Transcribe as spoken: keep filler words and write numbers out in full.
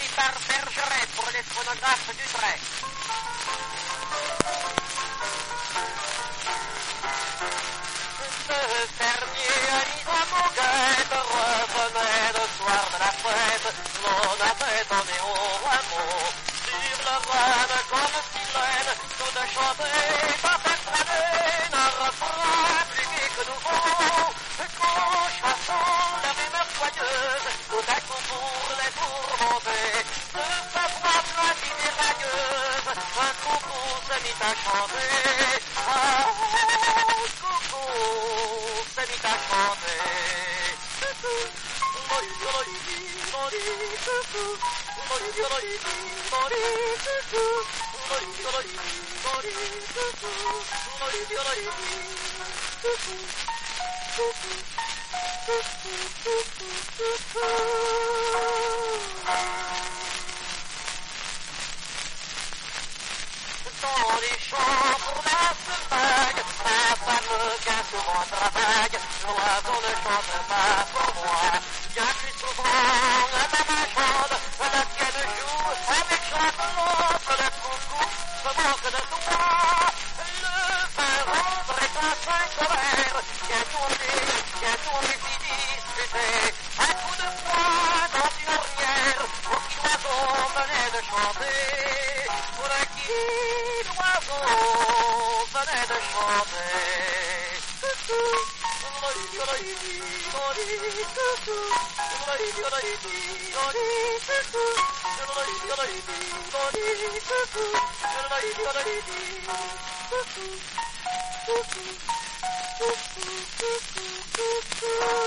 écrit par Bergeret pour les phonographes d'Utrecht. Le fermier Anita Moguette revenait le soir de la fête, l'on avait donné au rameau, sur le rhum comme silène, tout de chanter par cette année, un refrain plus gai que nouveau, qu'aux chansons la rumeur joyeuse, tout à coup pour les tourmenter, de sa voix platine et radieuse, un coucou se mit à chanter, ah, coucou se mit à chanter. Dans les champs pour la semaine, ma femme vient souvent travaille, l'oiseau ne chante pas pour moi, bien plus souvent la maman chante, la tienne joue avec chaque l'autre, le coucou se moque de toi, le vin rendre est un saint colère, bien tourné, bien tourné puis disputé, un coup de poing dans une ornière, pour qui l'oiseau venait de chanter, pour qui l'oiseau venait de chanter. Cuckoo.